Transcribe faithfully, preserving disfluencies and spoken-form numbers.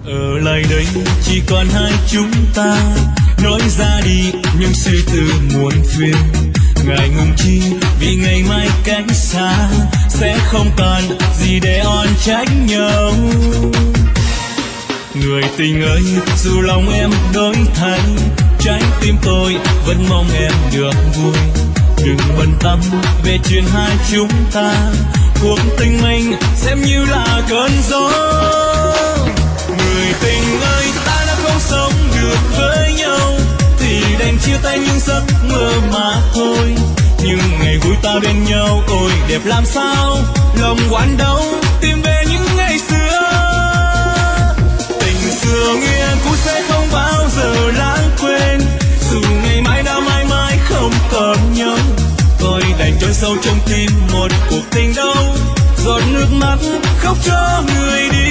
Ở lại đây chỉ còn hai chúng ta, nói ra đi những suy tư muộn phiền. Ngại ngùng chi vì ngày mai cách xa, sẽ không còn gì để oan trách nhau. Người tình ơi, dù lòng em đổi thay, trái tim tôi vẫn mong em được vui. Đừng bận tâm về chuyện hai chúng ta, cuộc tình mình xem như là cơn gió. Người tình ơi, ta đã không sống được với nhau, thì đành chia tay những giấc mơ mà thôi. Nhưng ngày vui ta bên nhau, ôi đẹp làm sao, lòng quặn đau tìm về những ngày xưa. Tình xưa nghĩa cũ sẽ không bao giờ lãng quên, dù ngày mai đã mãi mãi không còn nhau. Tôi đành chôn sâu trong tim một cuộc tình đau, giọt nước mắt khóc cho người đi.